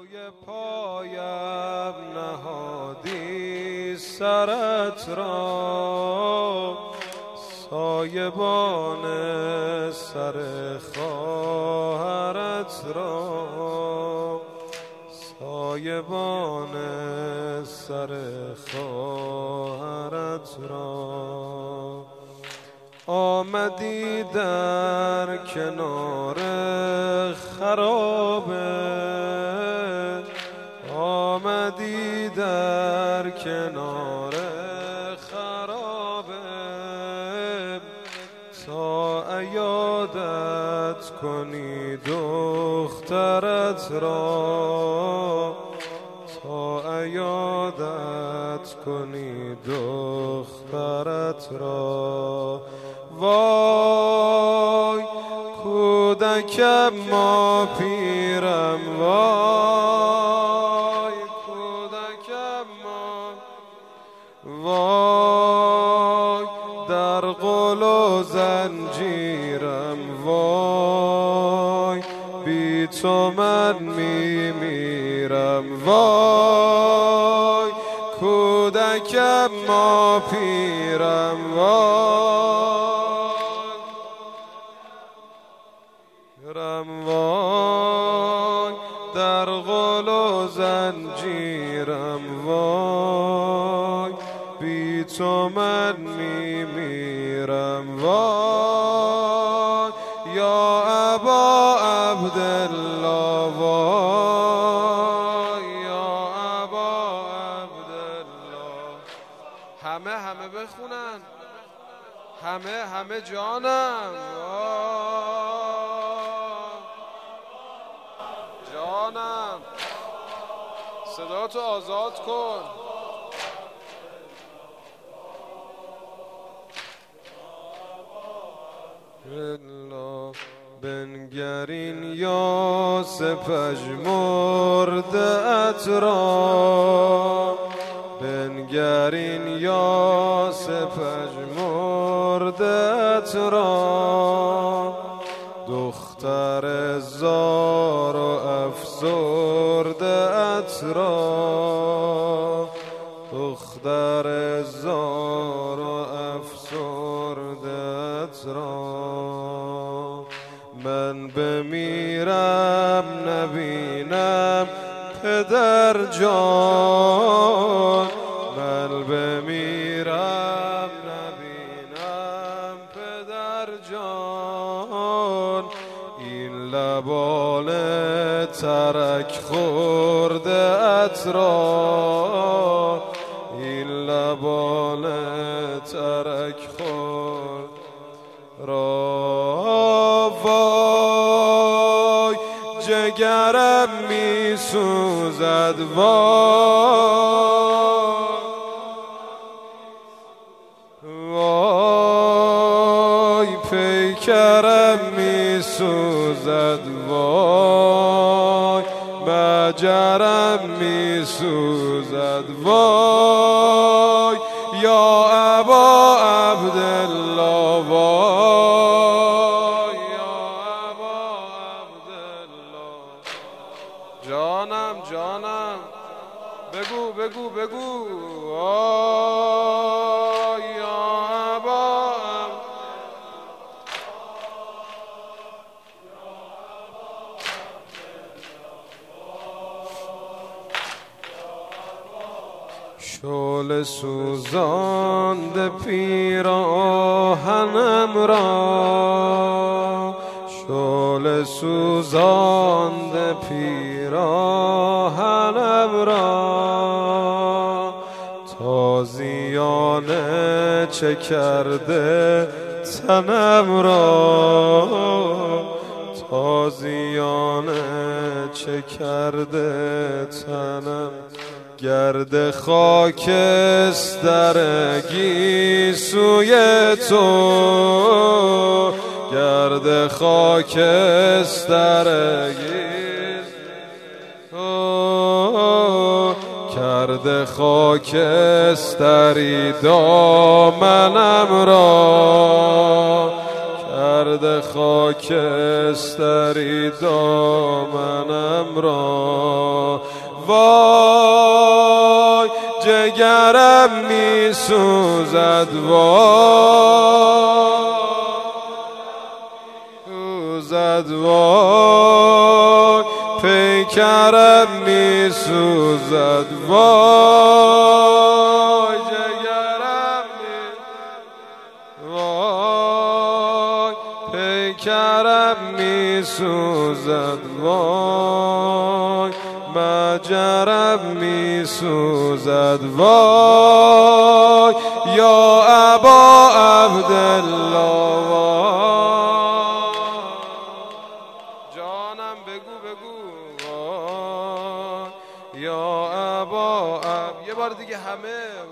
روی پایم نهادی سرت را، سایبان سر خواهرت را، سایبان سر خواهرت را. آمدی در کنار خرابه، آمدی در کنار خرابه، تا عیادت کنی دخترت را، تا عیادت کنی دخترت را. وای کودکم ما پیرم، وای کودکم ما، وای در قل و زنجیرم، وای بی تو من میمیرم. وای کودکم ما پیرم، وای وای در قل و زنجیرم، وای بی تو من میمیرم. وای یا ابا عبدالله، وای یا ابا عبدالله. همه بخونن، همه جانم. جانم صدا تو آزاد کن. بنگرین یا سپژمرده‌ات را، بنگرین یا سپژمرده‌ات را. دختر زار و افسرده‌ات را، دختر زار و افسرده‌ات را. من بمیرم نبینم پدر جان، من بمیرم نبینم پدر جان. این لبان ترک خورده‌ات را، این لبان ترک خورد را. وای جگرم می سوزد، وای پیکرم می سوزد، وای مجرم می سوزد. وای یا ابا عبدالله، وای یا ابا عبدالله. جانم بگو. وای یا ابا شعله سوزانده پیراهنم را، شعله سوزانده پیراهنم را. تازیانه چه کرده تنم را، تازیانه چه کرده تنم. گرد خاکستر گیسوی تو، گرد خاکستر کرد خاکستری دامنم را، کرده خاکستری دامنم را. وای جگرم می سوزد، وای پیکرم می سوزد، وای جگرم وای پیکرم می سوزد، وای مجرم می سوزد، وای یا ابا عبدالله. جانم بگو وای یا ابا یه بار دیگه همه